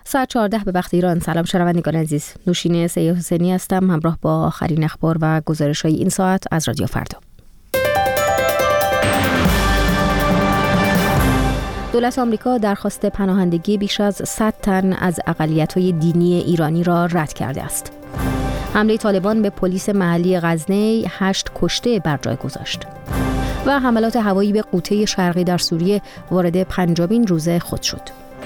ساعت 14 به وقت ایران. سلام شنوندگان عزیز، نوشین سید حسینی هستم همراه با آخرین اخبار و گزارش‌های این ساعت از رادیو فردا. دولت آمریکا درخواست پناهندگی بیش از 100 تن از اقلیت‌های دینی ایرانی را رد کرده است. حمله طالبان به پلیس محلی غزنی 8 کشته بر جای گذاشت و حملات هوایی به غوطه شرقی در سوریه وارد 5مین روز خود شد.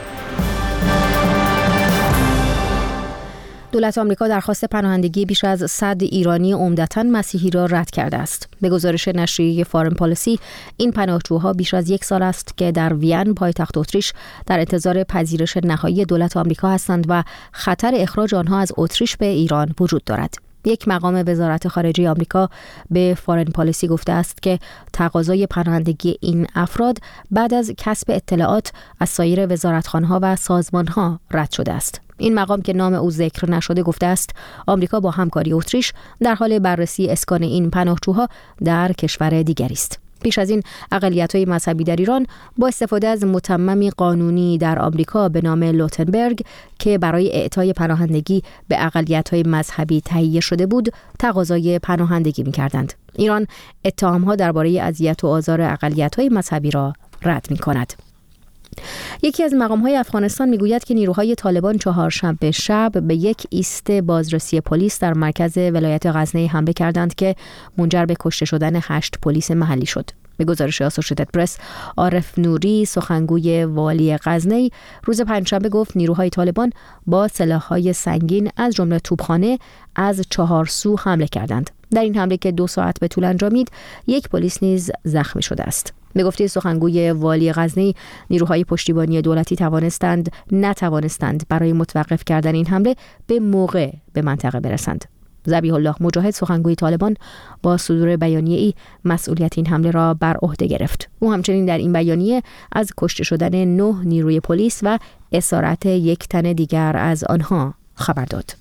دولت آمریکا درخواست پناهندگی بیش از 100 ایرانی عمدتاً مسیحی را رد کرده است. به گزارش نشریه فارن پالیسی، این پناهجوها بیش از 1 سال است که در وین پایتخت اتریش در انتظار پذیرش نهایی دولت آمریکا هستند و خطر اخراج آنها از اتریش به ایران وجود دارد. یک مقام وزارت خارجه آمریکا به فارن پالیسی گفته است که تقاضای پناهندگی این افراد بعد از کسب اطلاعات از سایر وزارتخانه‌ها و سازمان‌ها رد شده است. این مقام که نام او ذکر نشده گفته است آمریکا با همکاری اتریش در حال بررسی اسکان این پناهجوها در کشور دیگری است. پیش از این اقلیت‌های مذهبی در ایران با استفاده از متممی قانونی در آمریکا به نام لوتنبرگ که برای اعطای پناهندگی به اقلیت‌های مذهبی تهیه شده بود، تقاضای پناهندگی می‌کردند. ایران اتهام‌ها درباره اذیت و آزار اقلیت‌های مذهبی را رد می‌کند. یکی از مقام‌های افغانستان میگوید که نیروهای طالبان چهارشنبه شب به یک ایست بازرسی پلیس در مرکز ولایت غزنی حمله کردند که منجر به کشته شدن 8 پلیس محلی شد. به گزارش آسوشیتد پرس، عارف نوری سخنگوی والی غزنی روز پنجشنبه گفت نیروهای طالبان با سلاح‌های سنگین از جمله توپخانه از 4 سو حمله کردند. در این حمله که 2 ساعت به طول انجامید، 1 پلیس نیز زخمی شده است. به گفته سخنگوی والی غزنی، نیروهای پشتیبانی دولتی نتوانستند برای متوقف کردن این حمله به موقع به منطقه برسند. ذبیح الله مجاهد سخنگوی طالبان با صدور بیانیه‌ای مسئولیت این حمله را بر عهده گرفت. او همچنین در این بیانیه از کشته شدن 9 نیروی پلیس و اسارت 1 تن دیگر از آنها خبر داد.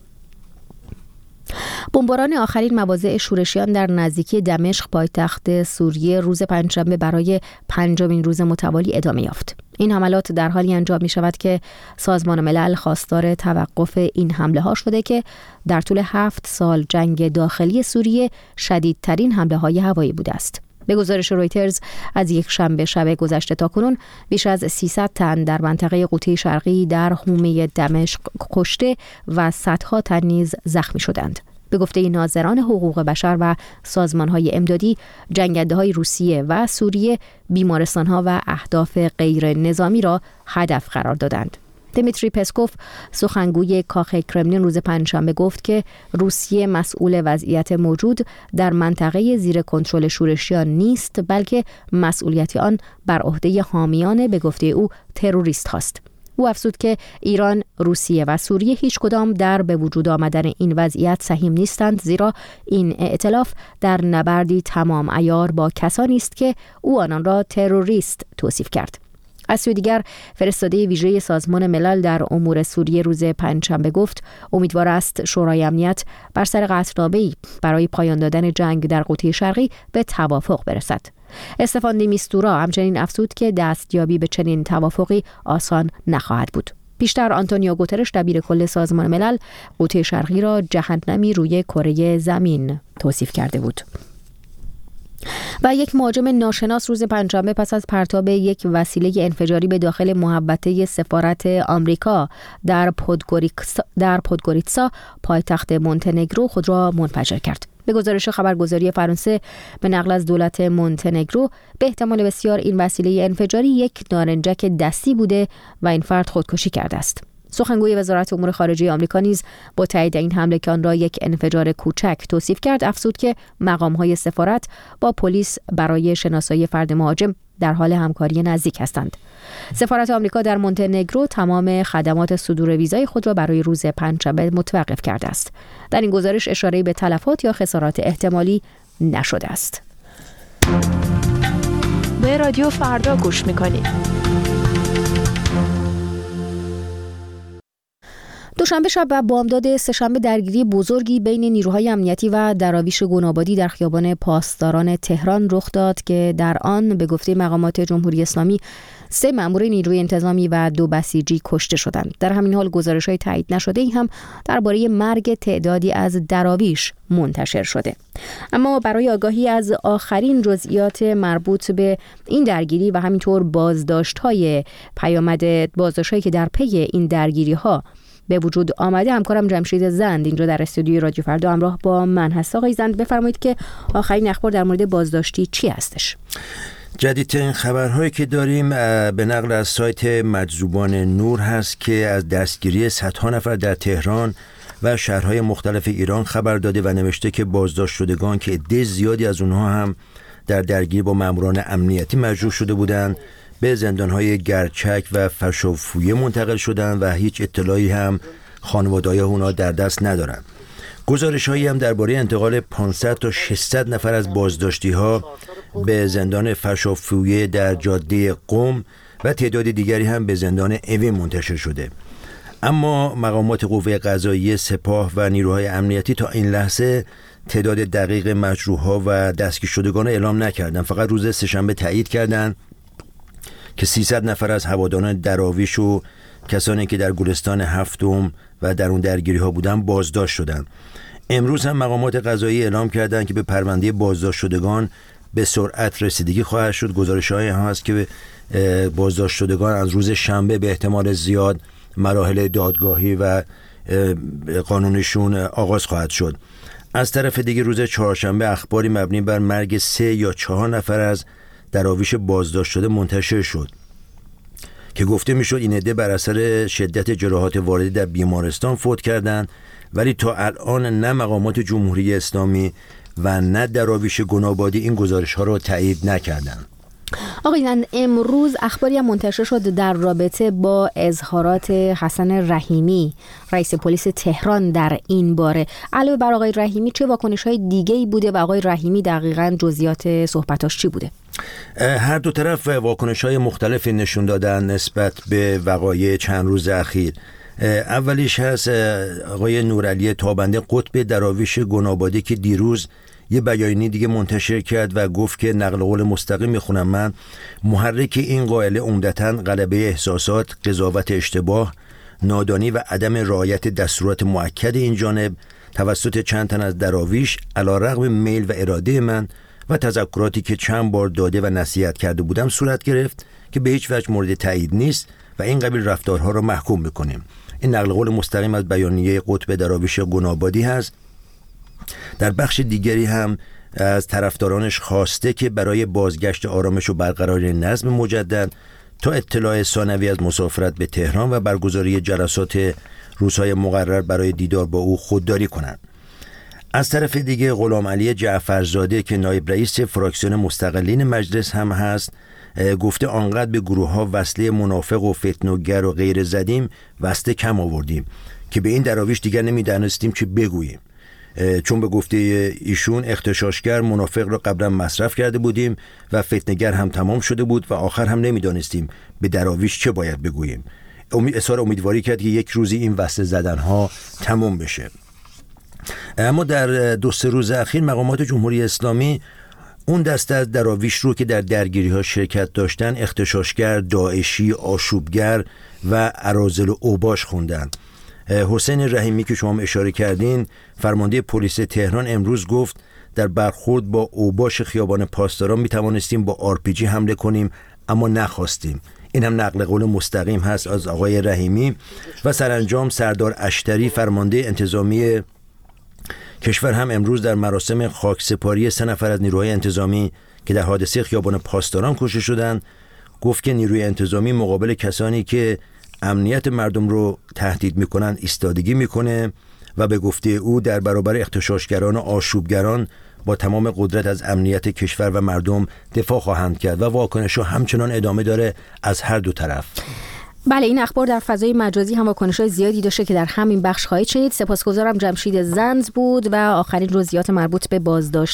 بمباران آخرین مواضع شورشیان در نزدیکی دمشق پایتخت سوریه روز پنجشنبه برای 5مین روز متوالی ادامه یافت. این حملات در حالی انجام می شود که سازمان ملل خواستار توقف این حمله ها شده که در طول 7 سال جنگ داخلی سوریه شدیدترین حمله های هوایی بوده است. به گزارش رویترز، از یک شنبه شب گذشته تا کنون بیش از 300 تن در منطقه غوطه شرقی در حومه دمشق کشته و صدها تن نیز زخمی شدند. به گفته ناظران حقوق بشر و سازمان‌های امدادی، جنگنده‌های روسیه و سوریه بیمارستان‌ها و اهداف غیر نظامی را هدف قرار دادند. دمیتری پسکوف سخنگوی کاخ کرملین روز پنجشنبه گفت که روسیه مسئول وضعیت موجود در منطقه زیر کنترل شورشیان نیست، بلکه مسئولیت آن بر عهده حامیان به گفته او تروریست هاست. او افزود که ایران، روسیه و سوریه هیچ کدام در به وجود آمدن این وضعیت سهیم نیستند، زیرا این ائتلاف در نبردی تمام عیار با کسانی است که او آنان را تروریست توصیف کرد. از سوی دیگر، فرستاده ویژه سازمان ملل در امور سوریه روز پنجشنبه گفت امیدوار است شورای امنیت بر سر قطعنامه‌ای برای پایان دادن جنگ در غوطه شرقی به توافق برسد. استفان دی میستورا همچنین افزود که دستیابی به چنین توافقی آسان نخواهد بود. پیشتر آنتونیو گوترش دبیر کل سازمان ملل غوطه شرقی را جهنمی روی کره زمین توصیف کرده بود. و یک مهاجم ناشناس روز پنجشنبه پس از پرتاب یک وسیله انفجاری به داخل محوطه سفارت آمریکا در پودگوریتسا پایتخت مونتنگرو خود را منفجر کرد. به گزارش خبرگزاری فرانسه به نقل از دولت مونتنگرو، به احتمال بسیار این وسیله انفجاری یک نارنجک دستی بوده و این فرد خودکشی کرده است. سخنگوی وزارت امور خارجه آمریکا نیز با تایید این حمله که آن را یک انفجار کوچک توصیف کرد، افزود که مقام‌های سفارت با پلیس برای شناسایی فرد مهاجم در حال همکاری نزدیک هستند. سفارت آمریکا در مونتنگرو تمام خدمات صدور ویزای خود را برای روز پنجشنبه متوقف کرده است. در این گزارش اشاره‌ای به تلفات یا خسارات احتمالی نشده است. به رادیو فردا گوش می‌کنید. دوشنبه شب و بامداد سه‌شنبه درگیری بزرگی بین نیروهای امنیتی و دراویش گنابادی در خیابان پاسداران تهران رخ داد که در آن به گفته مقامات جمهوری اسلامی 3 مأمور نیروی انتظامی و 2 بسیجی کشته شدند. در همین حال گزارش‌های تایید نشده‌ای هم درباره مرگ تعدادی از دراویش منتشر شده. اما برای آگاهی از آخرین جزئیات مربوط به این درگیری و همینطور بازداشت‌هایی که در پی این درگیری‌ها به وجود آمده، همکارم جمشید زند اینجا در استودیوی رادیو فردا همراه با من هست. آقای زند، بفرمایید که آخرین اخبار در مورد بازداشتی چی هستش؟ جدیدترین خبرهایی که داریم به نقل از سایت مجذوبان نور هست که از دستگیری صدها نفر در تهران و شهرهای مختلف ایران خبر داده و نوشته که بازداشت شدگان که عده زیادی از اونها هم در درگیری با ماموران امنیتی مجروح شده بودند به زندانهای گرچک و فشافویه منتقل شدند و هیچ اطلاعی هم خانواده‌های اونها در دست ندارن. گزارش‌هایی هم درباره انتقال 500 تا 600 نفر از بازداشتی‌ها به زندان فشافویه در جاده قم و تعداد دیگری هم به زندان اوین منتشر شده. اما مقامات قوه قضاییه، سپاه و نیروهای امنیتی تا این لحظه تعداد دقیق مجروح‌ها و دستگیر شدگان اعلام نکردند. فقط روز سه‌شنبه تایید کردند که 300 نفر از هواداران دراویش و کسانی که در گلستان هفتم و در اون درگیری ها بودن بازداشت شدند. امروز هم مقامات قضایی اعلام کردند که به پرونده بازداشت شدگان به سرعت رسیدگی خواهد شد. گزارش‌هایی هم هست که بازداشت شدگان از روز شنبه به احتمال زیاد مراحل دادگاهی و قانونیشون آغاز خواهد شد. از طرف دیگه روز چهارشنبه اخباری مبنی بر مرگ 3 یا 4 نفر از دراویش بازداشت شده منتشر شد که گفته میشد این عده بر اثر شدت جراحات وارده در بیمارستان فوت کردند، ولی تا الان نه مقامات جمهوری اسلامی و نه دراویش گنابادی این گزارش ها را تایید نکردند. آقایان، امروز اخباری هم منتشر شد در رابطه با اظهارات حسن رحیمی رئیس پلیس تهران در این باره. علاوه بر آقای رحیمی چه واکنش‌های دیگه‌ای بوده و آقای رحیمی دقیقاً جزئیات صحبتاش چی بوده؟ هر دو طرف واکنش‌های مختلفی نشون دادن نسبت به وقایع چند روز اخیر. اولیش هست آقای نورعلی تابنده قطب دراویش گنابادی که دیروز یه بیانیه دیگه منتشر کرد و گفت که نقل قول مستقیم میخونم من: محرک این قائله عمدتاً غلبه احساسات، قضاوت اشتباه، نادانی و عدم رعایت دستورات مؤکد این جانب توسط چند تن از دراویش علیرغم میل و اراده من و تذکراتی که چند بار داده و نصیحت کرده بودم صورت گرفت که به هیچ وجه مورد تایید نیست و این قبیل رفتارها را محکوم میکنیم. این نقل قول مستقیم از بیانیه قطب دراویش گنابادی هست. در بخش دیگری هم از طرفدارانش خواسته که برای بازگشت آرامش و برقراری نظم مجدد تا اطلاع ثانوی از مسافرت به تهران و برگزاری جلسات روزهای مقرر برای دیدار با او خودداری کنند. از طرف دیگه غلام علی جعفرزاده که نایب رئیس فراکسیون مستقلین مجلس هم هست گفته آنقدر به گروه ها وصله منافق و فتنه‌گر و غیر زدیم وصله کم آوردیم که به این دراویش دیگر نمی‌دانستیم چه بگوییم، چون به گفته ایشون اغتشاشگر منافق را قبلا مصرف کرده بودیم و فتنه‌گر هم تمام شده بود و آخر هم نمی‌دانستیم به دراویش چه باید بگوییم. اظهار امیدواری کرد که یک روزی این وصله زدن‌ها تمام بشه. اما در 2-3 روز اخیر مقامات جمهوری اسلامی اون دسته از دراویش رو که در درگیری‌ها شرکت داشتن اغتشاشگر، داعشی، آشوبگر و اراذل و اوباش خوندن. حسین رحیمی که شما اشاره کردین فرمانده پلیس تهران امروز گفت در برخورد با اوباش خیابان پاسداران می توانستیم با RPG حمله کنیم اما نخواستیم. این هم نقل قول مستقیم هست از آقای رحیمی. و سرانجام سردار اشتری فرمانده انتظامی کشور هم امروز در مراسم خاکسپاری 3 نفر از نیروهای انتظامی که در حادثه خیابان پاسداران کشته شدند گفت که نیروی انتظامی مقابل کسانی که امنیت مردم رو تهدید میکنن ایستادگی میکنه و به گفته او در برابر اغتشاشگران و آشوبگران با تمام قدرت از امنیت کشور و مردم دفاع خواهند کرد و واکنش‌ها همچنان ادامه داره از هر دو طرف. بله، این اخبار در فضای مجازی هم واکنش‌های زیادی داشته که در همین بخش خواهید شنید. سپاسگزارم. جمشید زند بود و آخرین جزئیات مربوط به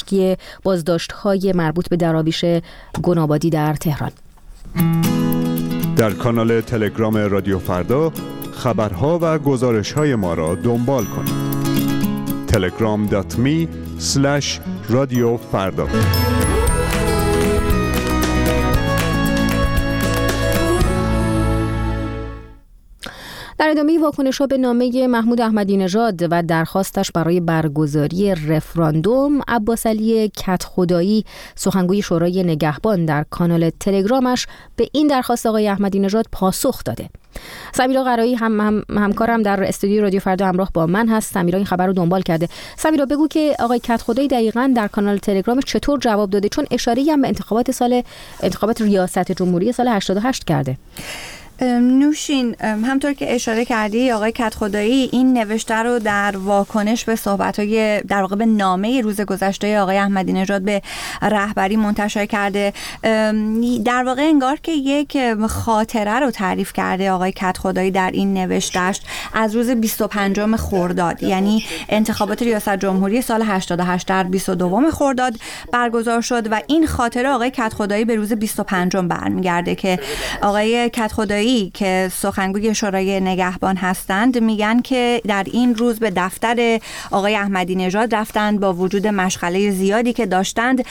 بازداشت‌های مربوط به دراویش گنابادی در تهران. در کانال تلگرام رادیو فردا خبرها و گزارش‌های ما را دنبال کنید. telegram.me/رادیو فردا. در ادامه واکنش‌ها به نامه محمود احمدی نژاد و درخواستش برای برگزاری رفراندوم، عباس علی کدخدایی سخنگوی شورای نگهبان در کانال تلگرامش به این درخواست آقای احمدی نژاد پاسخ داده. سمیرا قرایی همکارم در استودیو رادیو فردا همراه با من هست. سمیرا این خبر رو دنبال کرده. سمیرا بگو که آقای کدخدایی دقیقاً در کانال تلگرامش چطور جواب داده، چون اشاره‌ای هم به انتخابات ریاست جمهوری سال 88 کرده. نوشین، همطور که اشاره کردی آقای کدخدایی این نوشته رو در واکنش به صحبت‌های در واقع به نامه روز گذشته آقای احمدی نژاد به رهبری منتشر کرده. در واقع انگار که یک خاطره رو تعریف کرده آقای کدخدایی در این نوشته‌اش از روز 25 خرداد، یعنی انتخابات ریاست جمهوری سال 88 در 22 خرداد برگزار شد و این خاطره آقای کدخدایی به روز 25 برمیگرده که آقای کدخدایی که سخنگوی شورای نگهبان هستند میگن که در این روز به دفتر آقای احمدی نژاد رفتند با وجود مشغله زیادی که داشتند،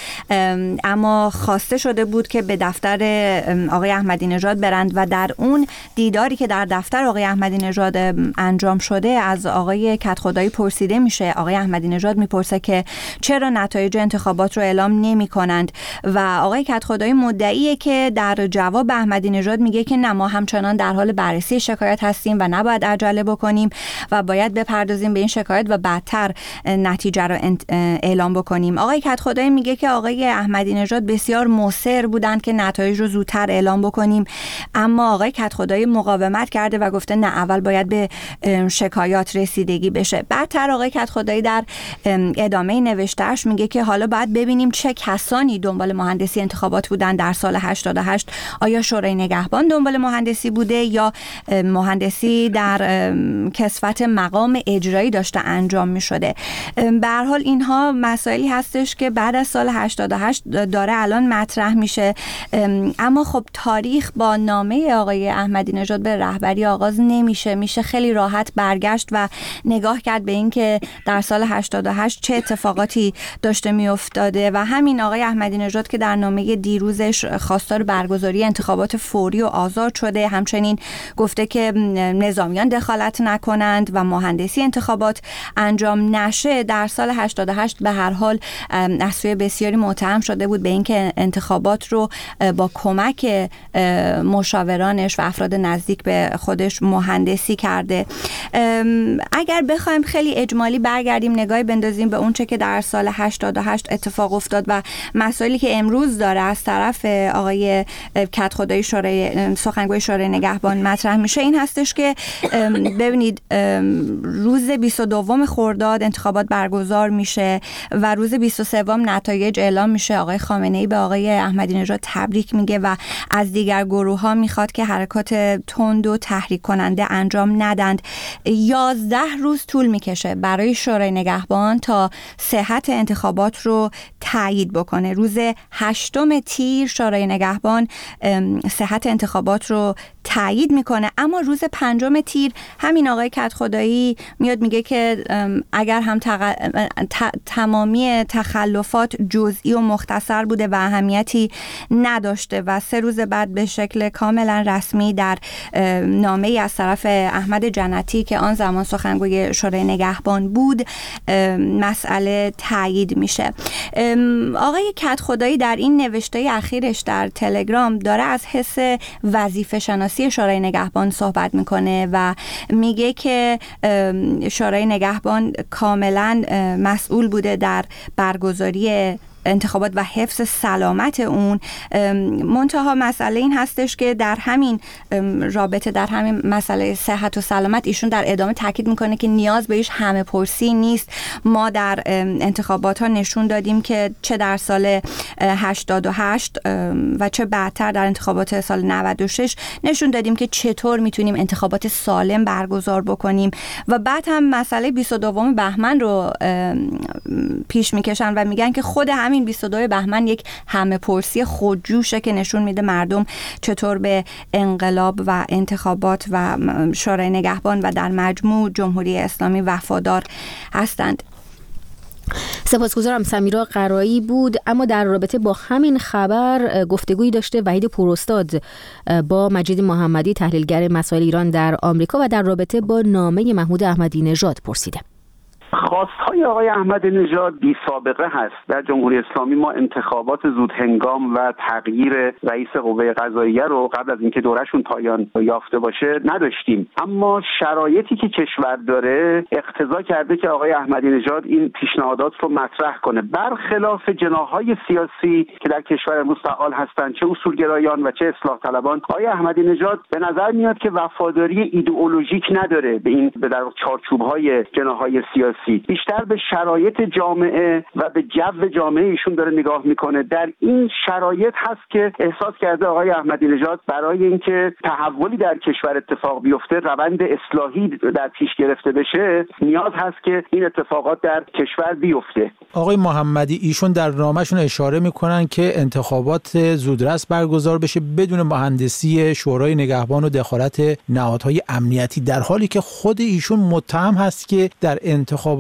اما خواسته شده بود که به دفتر آقای احمدی نژاد برند و در اون دیداری که در دفتر آقای احمدی نژاد انجام شده از آقای کدخدایی پرسیده میشه. آقای احمدی نژاد میپرسه که چرا نتایج انتخابات رو اعلام نمی‌کنند و آقای کدخدایی مدعیه که در جواب احمدی نژاد میگه که نه، ما همچنان در حال بررسی شکایت هستیم و نباید عجله بکنیم و باید بپردازیم به این شکایت و بعدتر نتیجه رو اعلام بکنیم. آقای کدخدایی میگه که آقای احمدی نژاد بسیار مصر بودند که نتایج رو زودتر اعلام بکنیم، اما آقای کدخدایی مقاومت کرده و گفته نه، اول باید به شکایات رسیدگی بشه. بعدتر آقای کدخدایی در ادامه نوشتهش میگه که حالا باید ببینیم چه کسانی دنبال مهندسی انتخابات بودن در سال 88. آیا شورای نگهبان دنبال مهندسی بوده یا مهندسی در کسوت مقام اجرایی داشته انجام می شده؟ به هر حال اینها مسائلی هستش که بعد از سال 88 داره الان مطرح میشه، اما خب تاریخ با نامه آقای احمدی نژاد به رهبری آغاز نمیشه. میشه خیلی راحت برگشت و نگاه کرد به این که در سال 88 چه اتفاقاتی داشته می افتاده و همین آقای احمدی نژاد که در نامه دیروزش خواستار برگزاری انتخابات فوری و آزاد شده، همچنین گفته که نظامیان دخالت نکنند و مهندسی انتخابات انجام نشه. در سال 88 به هر حال از سوی بسیاری متهم شده بود به اینکه انتخابات رو با کمک مشاورانش و افراد نزدیک به خودش مهندسی کرده. اگر بخوایم خیلی اجمالی برگردیم نگاهی بندازیم به اون چه که در سال 88 اتفاق افتاد و مسائلی که امروز داره از طرف آقای کدخدایی سخنگوی شورای نگهبان مطرح میشه، این هستش که ببینید روز 22 خرداد انتخابات برگزار میشه و روز 23 نتایج اعلام میشه. آقای خامنه‌ای به آقای احمدی نژاد تبریک میگه و از دیگر گروه ها میخواد که حرکات تند و تحریک کننده انجام ندند. 11 روز طول میکشه برای شورای نگهبان تا صحت انتخابات رو تایید بکنه. روز 8 تیر شورای نگهبان صحت انتخابات رو تایید میکنه، اما روز 5 تیر همین آقای کدخدایی میاد میگه که اگر هم تمامی تخلفات جزئی و مختصر بوده و اهمیتی نداشته و 3 روز بعد به شکل کاملا رسمی در نامه‌ای از طرف احمد جنتی که آن زمان سخنگوی شورای نگهبان بود مسئله تایید میشه. آقای کدخدایی در این نوشته اخیرش در تلگرام داره از حس وظیفه شناسی شورای نگهبان صحبت میکنه و میگه که شورای نگهبان کاملا مسئول بوده در برگزاری انتخابات و حفظ سلامت اون. منتها مسئله این هستش که در همین رابطه، در همین مسئله صحت و سلامت، ایشون در ادامه تاکید میکنه که نیاز به هیچ همه پرسی نیست. ما در انتخابات ها نشون دادیم که چه در سال 88 و چه بعدتر در انتخابات سال 96 نشون دادیم که چطور میتونیم انتخابات سالم برگزار بکنیم و بعد هم مسئله 22 بهمن رو پیش میکشن و میگن که خود همین همین 22 بهمن یک همه پرسی خودجوشه که نشون میده مردم چطور به انقلاب و انتخابات و شورای نگهبان و در مجموع جمهوری اسلامی وفادار هستند. سپاسگزارم. سمیرا قرایی بود. اما در رابطه با همین خبر گفتگویی داشته وحید پوراستاد با مجید محمدی، تحلیلگر مسائل ایران در آمریکا، و در رابطه با نامه محمود احمدی نژاد پرسیده. خواستهای آقای احمدی نژاد بی سابقه هست. در جمهوری اسلامی ما انتخابات زود هنگام و تغییر رئیس قوه قضاییه رو قبل از اینکه دورهشون پایان یافته باشه نداشتیم، اما شرایطی که کشور داره اقتضا کرده که آقای احمدی نژاد این پیشنهادات رو مطرح کنه، برخلاف جناح‌های سیاسی که در کشور امروز فعال هستند، چه اصولگرایان و چه اصلاح طلبان. آقای احمدی نژاد به نظر میاد که وفاداری ایدئولوژیک نداره به این در چارچوب‌های جناح‌های سیاسی، بیشتر به شرایط جامعه و به جو جامعه ایشون داره نگاه میکنه. در این شرایط هست که احساس کرده آقای احمدی نژاد برای اینکه تحولی در کشور اتفاق بیفته، روند اصلاحی در پیش گرفته بشه، نیاز هست که این اتفاقات در کشور بیفته. آقای محمدی ایشون در نامه‌شون اشاره میکنن که انتخابات زودرس برگزار بشه بدون مهندسی شورای نگهبان و دخالت نهادهای امنیتی، در حالی که خود ایشون متهم هست که در انتخابات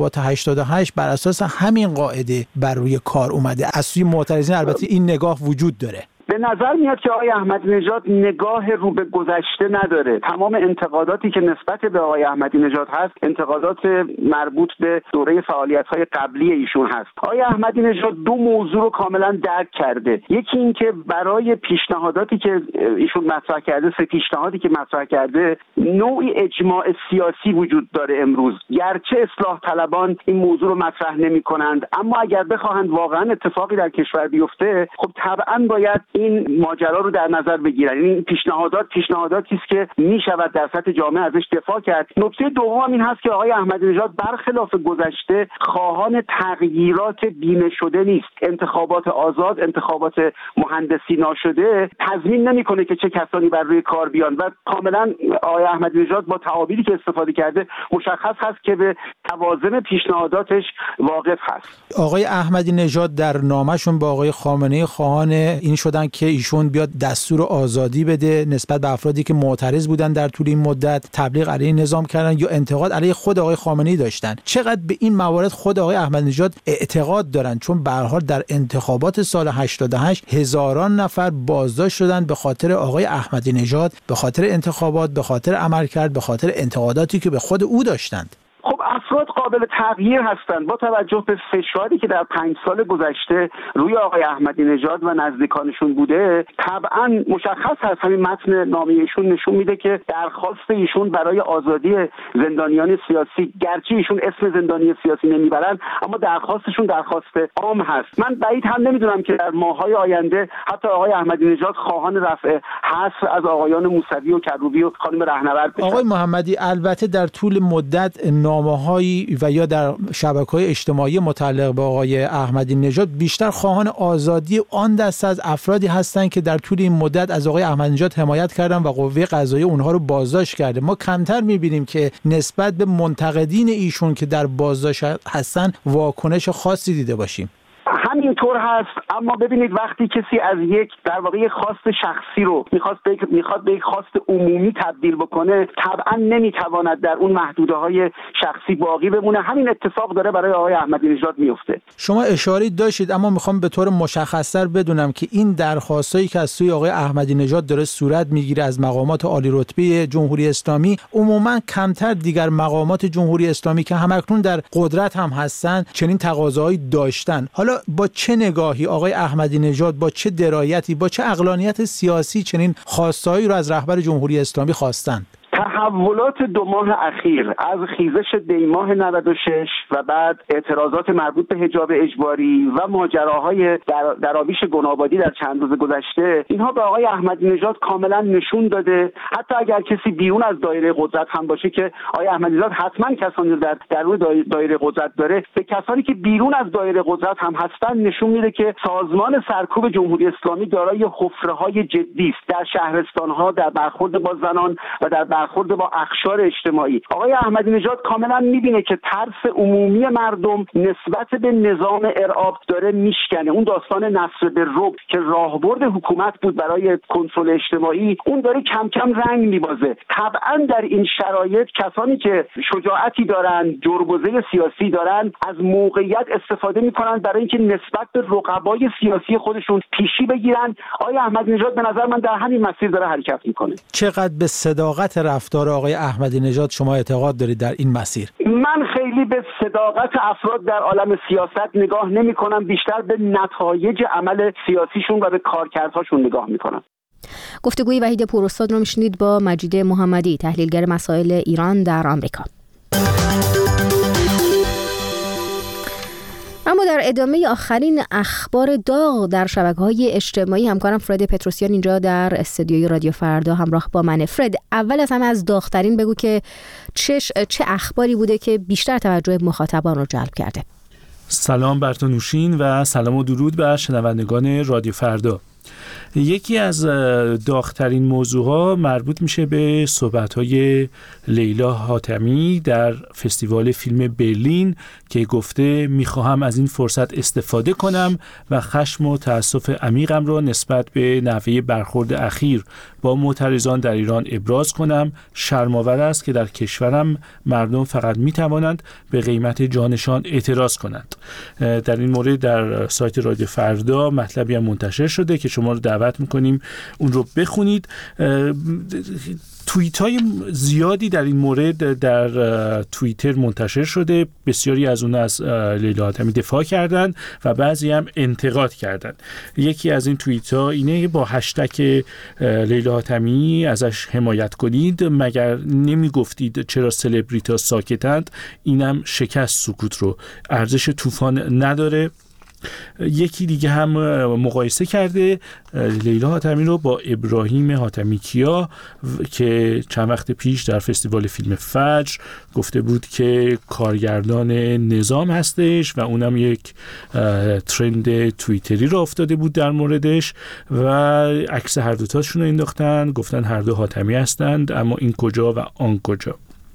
88 بر اساس همین قاعده بر روی کار اومده. از سوی معترضین البته این نگاه وجود داره. به نظر میاد که آقای احمدی نژاد نگاه رو به گذشته نداره. تمام انتقاداتی که نسبت به آقای احمدی نژاد هست انتقادات مربوط به دوره فعالیت‌های قبلی ایشون هست. آقای احمدی نژاد دو موضوع رو کاملا درک کرده. یکی این که برای پیشنهاداتی که ایشون مطرح کرده، سه پیشنهادی که مطرح کرده، نوعی اجماع سیاسی وجود داره امروز. گرچه اصلاح طلبان این موضوع رو مطرح نمی‌کنند، اما اگر بخواهند واقعا اتفاقی در کشور بیفته، خب طبعاً باید این ماجرا رو در نظر بگیرن. این پیشنهاداتی است که میشود در سطح جامعه ازش دفاع کرد. نکته دوم این هست که آقای احمدی نژاد برخلاف گذشته خواهان تغییرات بیمه شده نیست. انتخابات آزاد، انتخابات مهندسی ناشده تضمین نمیکنه که چه کسانی بر روی کار بیان و کاملا آقای احمدی نژاد با تعابیری که استفاده کرده مشخص هست که به توازن پیشنهاداتش واقف هست. آقای احمدی نژاد در نامه‌شون با آقای خامنه‌ای خواهان این شدن که ایشون بیاد دستور آزادی بده نسبت به افرادی که معترض بودن در طول این مدت، تبلیغ علیه نظام کردن یا انتقاد علیه خود آقای خامنه‌ای داشتن. چقدر به این موارد خود آقای احمدی نژاد اعتقاد دارن؟ چون به هر حال در انتخابات سال 88 هزاران نفر بازداشت شدن به خاطر آقای احمدی نژاد، به خاطر انتخابات، به خاطر عملکرد، به خاطر انتقاداتی که به خود او داشتند. خب افراد قابل تغییر هستند. با توجه به فشاری که در 5 سال گذشته روی آقای احمدی نژاد و نزدیکانشون بوده، طبعا مشخص هست. همین متن نامه ایشون نشون میده که درخواست ایشون برای آزادی زندانیان سیاسی، گرچه ایشون اسم زندانی سیاسی نمیبرن، اما درخواستشون درخواست عام هست. من بعید هم نمیدونم که در ماه‌های آینده حتی آقای احمدی نژاد خواهان رفع حصر از آقایان موسوی و کروبی و خانم رهنورد بشن. آقای محمدی البته در طول مدت نامه‌هایی و یا در شبکه‌های اجتماعی متعلق به آقای احمدی نژاد بیشتر خواهان آزادی آن دسته از افرادی هستند که در طول این مدت از آقای احمدی نژاد حمایت کردن و قوه قضاییه اونها رو بازداشت کرده. ما کمتر می‌بینیم که نسبت به منتقدین ایشون که در بازداشت هستن واکنش خاصی دیده باشیم. همینطور هست، اما ببینید وقتی کسی از یک در واقع خواست شخصی رو میخواد به یک خواست عمومی تبدیل بکنه، طبعا نمیتواند در اون محدوده‌های شخصی باقی بمونه. همین اتفاق داره برای آقای احمدی نژاد میفته. شما اشاره داشتید، اما میخوام به طور مشخص‌تر بدونم که این درخواستایی که از سوی آقای احمدی نژاد داره صورت میگیره از مقامات عالی رتبه جمهوری اسلامی، عموما کمتر دیگر مقامات جمهوری اسلامی که همکنون در قدرت هم هستن چنین تقاضاهایی داشتن. حالا با چه نگاهی آقای احمدی نژاد، با چه درایتی، با چه عقلانیت سیاسی چنین خواستهایی رو از رهبر جمهوری اسلامی خواستند؟ تحولات 2 ماه اخیر از خیزش دیماه 96 و بعد اعتراضات مربوط به حجاب اجباری و ماجراهای دراویش گنابادی در چند روز گذشته، اینها به آقای احمدی نژاد کاملا نشون داده، حتی اگر کسی بیرون از دایره قدرت هم باشه که آقای احمدی نژاد حتما کسانی در درون دایره قدرت داره، به کسانی که بیرون از دایره قدرت هم هستن نشون میده که سازمان سرکوب جمهوری اسلامی دارای حفره‌های جدی است در شهرستان‌ها، در برخورد با زنان و در برخورد برخورد با اقشار اجتماعی. آقای احمدی نژاد کاملا میبینه که ترس عمومی مردم نسبت به نظام ارعاب داره میشکنه. اون داستان نصر بالرعب که راهبرد حکومت بود برای کنترل اجتماعی، اون داره کم کم رنگ میبازه. طبعا در این شرایط کسانی که شجاعتی دارن، جربوزه سیاسی دارن، از موقعیت استفاده میکنن برای اینکه نسبت به رقبای سیاسی خودشون پیشی بگیرن. آقای احمدی نژاد به نظر من در همین مسیر داره حرکت میکنه. چقدر به صداقت رفتار آقای احمدی نژاد شما اعتقاد دارید در این مسیر؟ من خیلی به صداقت افراد در عالم سیاست نگاه نمی‌کنم، بیشتر به نتایج عمل سیاسیشون و به کارکردهاشون نگاه می‌کنم. گفتگوی وحید پوراستاد رو میشنید با مجید محمدی، تحلیلگر مسائل ایران در آمریکا. اما در ادامه آخرین اخبار داغ در شبکه‌های اجتماعی، همکارم فرد پتروسیان اینجا در استودیوی رادیو فردا همراه با منه. فرد، اول از همه از داغ‌ترین بگو که چه اخباری بوده که بیشتر توجه مخاطبان رو جلب کرده؟ سلام بر تو نوشین و سلام و درود بر شنوندگان رادیو فردا. یکی از داغ‌ترین موضوعها مربوط میشه به صحبت‌های لیلا حاتمی در فستیوال فیلم برلین که گفته میخواهم از این فرصت استفاده کنم و خشم و تأسف عمیقم را نسبت به نحوه برخورد اخیر با معترضان در ایران ابراز کنم. شرم‌آور است که در کشورم مردم فقط میتوانند به قیمت جانشان اعتراض کنند. در این مورد در سایت رادیو فردا مطلبی هم منتشر شده که شما رو دعوت میکنیم اون رو بخونید. توییت های زیادی در این مورد در توییتر منتشر شده. بسیاری از اون از لیلا حاتمی دفاع کردن و بعضی هم انتقاد کردن. یکی از این توییت ها اینه با هشتگ لیلا حاتمی ازش حمایت کنید، مگر نمی گفتید چرا سلبریتا ساکتند؟ اینم شکست سکوت رو، ارزش طوفان نداره. یکی دیگه هم مقایسه کرده لیلا حاتمی رو با ابراهیم حاتمی کیا که چند وقت پیش در فستیوال فیلم فجر گفته بود که کارگردان نظام هستش و اونم یک ترند توییتری را افتاده بود در موردش و عکس هر دوتاشون رو انداختن، گفتن هر دو حاتمی هستند اما این کجا و آن کجا.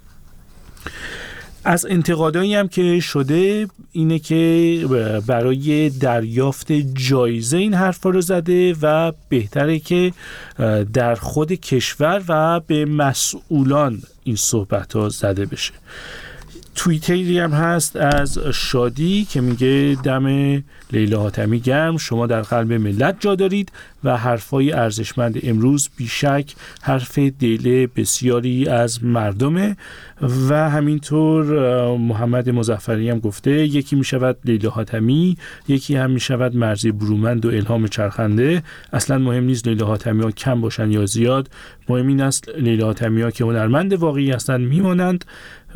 از انتقادایی هم که شده اینه که برای دریافت جایزه این حرفا رو زده و بهتره که در خود کشور و به مسئولان این صحبت ها زده بشه. توییتری هم هست از شادی که میگه دم لیلا حاتمی گرم، شما در قلب ملت جا دارید و حرفای ارزشمند امروز بیشک حرف دل بسیاری از مردمه. و همینطور محمد مظفری هم گفته یکی میشود لیلا حاتمی، یکی هم میشود مرضی برومند و الهام چرخنده. اصلا مهم نیست لیلا حاتمی ها کم باشن یا زیاد، مهم این است لیلا حاتمی ها که هنرمند واقعی هستن میمانند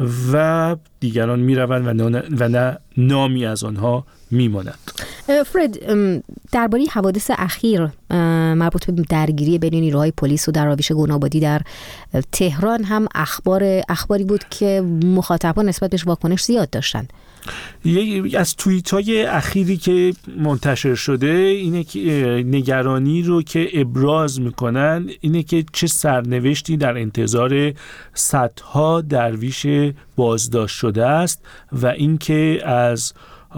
و دیگران میروند و نه نامی از آنها میمانند. فرد، درباره حوادث اخیر مربوط به درگیری بین نیروهای پلیس و دراویش گنابادی در تهران هم اخباری بود که مخاطبان نسبت بهش واکنش زیاد داشتن. یکی از توییت‌های اخیری که منتشر شده اینه که نگرانی رو که ابراز میکنن اینه که چه سرنوشتی در انتظار صدها درویش بازداشت شده است و اینکه از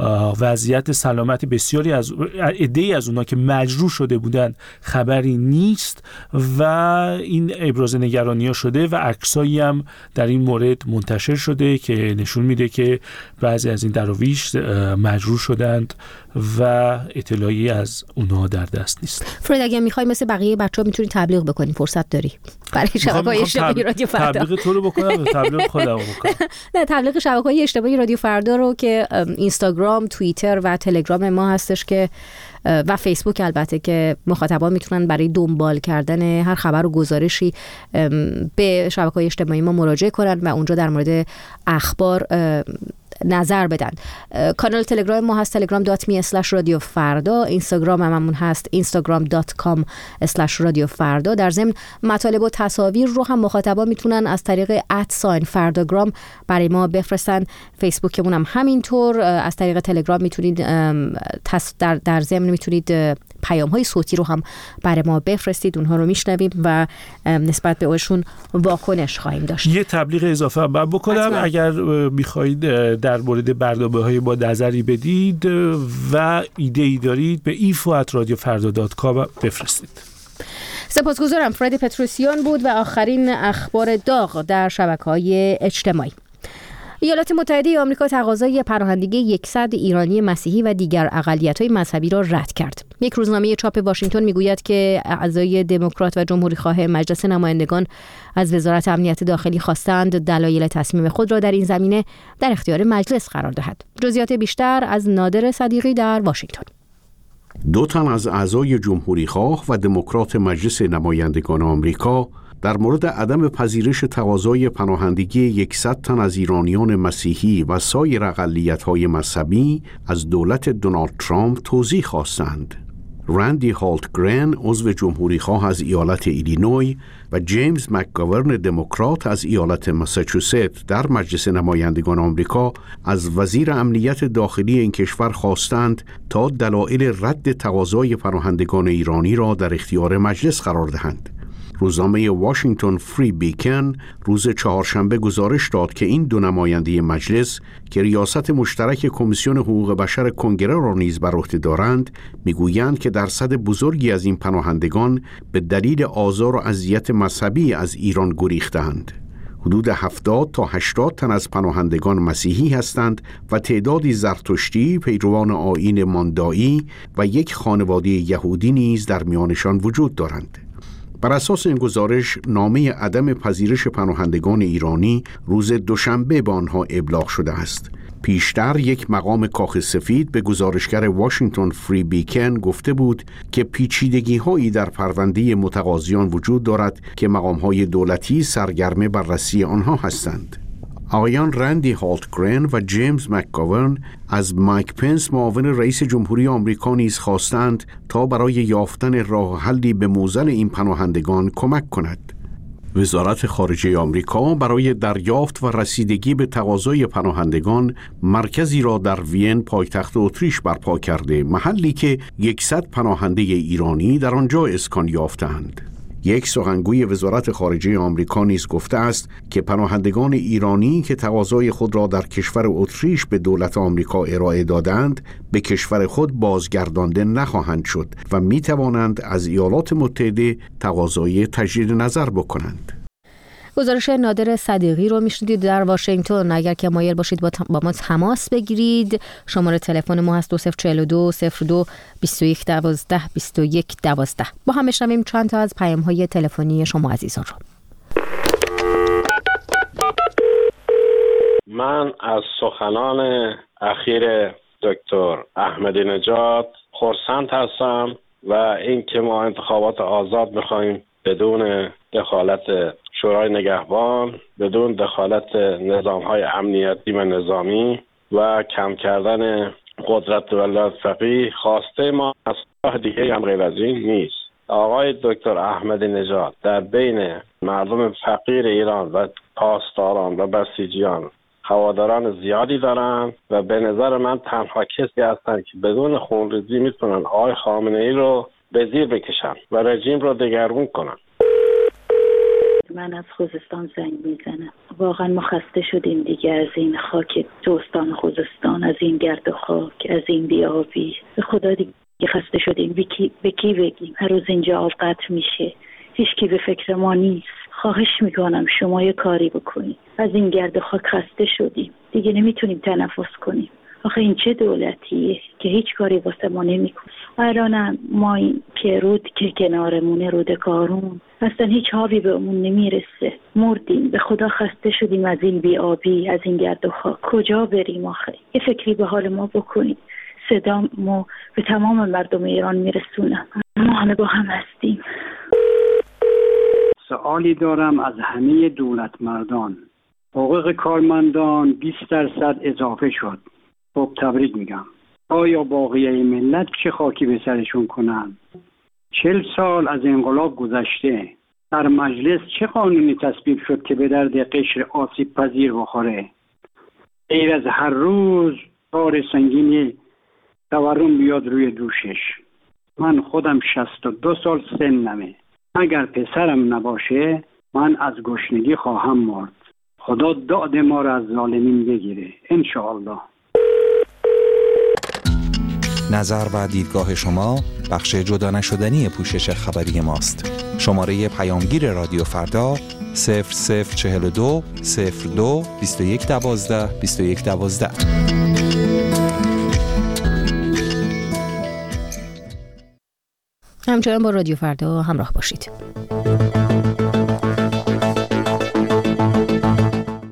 وضعیت سلامت بسیاری از عده‌ای از اونها که مجروح شده بودند خبری نیست و این ابراز نگرانی‌ها شده و عکسایی هم در این مورد منتشر شده که نشون میده که بعضی از این دراویش مجروح شدند و اطلاعی از اونها در دست نیست. فرید، اگه میخوای مثل بقیه بچه‌ها میتونی تبلیغ بکنی، فرصت داری برای شبکه‌های اجتماعی رادیو فردا. تبلیغ تو رو بکنم، تبلیغ خودم بکنم. نه، تبلیغ شبکه‌های اجتماعی رادیو فردا رو که اینستاگرام، توییتر و تلگرام ما هستش که و فیسبوک البته که مخاطبان میتونن برای دنبال کردن هر خبر و گزارشی به شبکه‌های اجتماعی ما مراجعه کنن و اونجا در مورد اخبار نظر بدن. کانال تلگرام ما هست telegram.me/radiofarda، اینستاگرام هممون هست instagram.com/radiofarda. در ضمن مطالب و تصاویر رو هم مخاطبان میتونن از طریق @فرداگرام برای ما بفرستن. فیسبوکمون هم همینطور. از طریق تلگرام میتونید در ضمن میتونید پیام‌های صوتی رو هم برای ما بفرستید، اونها رو میشنویم و نسبت به اونشون واکنش خواهیم داشت. یه تبلیغ اضافه بکنم، اگر می‌خواهید در مورد برنامه‌های با نظری بدید و ایده‌ای دارید به info@radiofarda.com بفرستید. سپاسگزارم. فردی پتروسیان بود و آخرین اخبار داغ در شبکه‌های اجتماعی. ایالات متحده آمریکا تقاضای پناهندگی 100 ایرانی مسیحی و دیگر اقلیت‌های مذهبی را رد کرد. یک روزنامه چاپ واشنگتن میگوید که اعضای دموکرات و جمهوری‌خواه مجلس نمایندگان از وزارت امنیت داخلی خواستند دلایل تصمیم خود را در این زمینه در اختیار مجلس قرار دهد. جزئیات بیشتر از نادر صدیقی در واشنگتن. 2 تن از اعضای جمهوری‌خواه و دموکرات مجلس نمایندگان آمریکا در مورد عدم پذیرش تقاضای پناهندگی 100 تن از ایرانیان مسیحی و سایر اقلیت‌های مذهبی از دولت دونالد ترامپ توضیح خواستند. رندی هالتگرن عضو جمهوری‌خواه از ایالت ایلینوی و جیمز مکگاورن دموکرات از ایالت ماساچوست در مجلس نمایندگان آمریکا از وزیر امنیت داخلی این کشور خواستند تا دلایل رد تقاضای پناهندگان ایرانی را در اختیار مجلس قرار دهند. روزنامه واشنگتن فری بیکن روز چهارشنبه گزارش داد که این 2 نماینده مجلس که ریاست مشترک کمیسیون حقوق بشر کنگره را نیز بر عهده دارند، میگویند که درصد بزرگی از این پناهندگان به دلیل آزار و اذیت مذهبی از ایران گریختند. حدود 70 تا 80 تن از پناهندگان مسیحی هستند و تعدادی زرتشتی پیروان آیین ماندایی و یک خانواده یهودی نیز در میانشان وجود دارند. بر اساس این گزارش، نامه عدم پذیرش پناهندگان ایرانی روز دوشنبه به آنها ابلاغ شده است. پیشتر یک مقام کاخ سفید به گزارشگر واشنگتن فری بیکن گفته بود که پیچیدگی‌هایی در پرونده متقاضیان وجود دارد که مقام‌های دولتی سرگرم بررسی آنها هستند. آقایان رندی هالتگرن و جیمز مکگاورن از مایک پنس معاون رئیس جمهوری آمریکا نیز خواستند تا برای یافتن راه حلی به موزل این پناهندگان کمک کند. وزارت خارجه آمریکا برای دریافت و رسیدگی به تقاضای پناهندگان مرکزی را در وین پایتخت اتریش برپا کرده، محلی که 100 پناهنده ایرانی در آنجا اسکان یافتند. یک سخنگوی وزارت خارجه آمریکا نیز گفته است که پناهندگان ایرانی که تقاضای خود را در کشور اتریش به دولت آمریکا ارائه دادند به کشور خود بازگردانده نخواهند شد و می توانند از ایالات متحده تقاضای تجدید نظر بکنند. گزارش نادر صدیقی رو میشنیدید در واشنگتن. اگر که مایل باشید با ما تماس بگیرید، شماره تلفن ما هست 2042 02 21 12 21 12. با هم بشنویم چند تا از پیام‌های تلفنی شما عزیزان رو. من از سخنان اخیر دکتر احمدی نژاد خرسند هستم و اینکه ما انتخابات آزاد می‌خوایم بدون دخالت شورای نگهبان، بدون دخالت نظام‌های امنیتی و نظامی و کم کردن قدرت ولایت فقیه. خواسته ما از راه دیگه هم غیر از این نیست. آقای دکتر احمدی نژاد در بین مردم فقیر ایران و پاسداران و بسیجیان هواداران زیادی دارن و به نظر من تنها کسی هستن که بدون خونریزی میتونن آقای خامنه‌ای رو به زیر بکشن و رژیم رو دگرگون کنن. من از خوزستان زنگ میزنم. واقعا ما خسته شدیم دیگه از این خاک دوستان خوزستان، از این گرد و خاک، از این بیابی. به خدا دیگه خسته شدیم. به کی بگیم؟ هر روز اینجا آب قطع میشه، هیچ کی به فکر ما نیست. خواهش میکنم شما یه کاری بکنید. از این گرد و خاک خسته شدیم دیگه، نمیتونیم تنفس کنیم. آخه این چه دولتیه که هیچ کاری واسه ما نمیکنه؟ الان ما این پیرود که کنارمونه، رود کارون، اصلا هیچ آبی به اون نمیرسه. مردیم. به خدا خسته شدیم از این بیابی، از این گرد و خاک. کجا بریم آخه؟ یه فکری به حال ما بکنید. صدامو به تمام مردم ایران میرسونم. ما همه با هم هستیم. سوالی دارم از همه دولت مردان. حقوق کارمندان 20% اضافه شد. خب تبریک میگم. آیا باقیه ملت چه خاکی به سرشون کنن؟ 40 سال از انقلاب گذشته. در مجلس چه قانونی تصویب شد که به درد قشر آسیب پذیر بخوره؟ غیر از هر روز کار سنگینی تورم بیاد روی دوشش. من خودم 62 سال سنمه. اگر پسرم نباشه من از گشنگی خواهم مرد. خدا داد ما را از ظالمین بگیره انشاءالله. نظر و دیدگاه شما بخش جدا نشدنی پوشش خبری ماست. شماره پیامگیر رادیو فردا 0042 02 21 12 21 12. همچنان با رادیو فردا همراه باشید.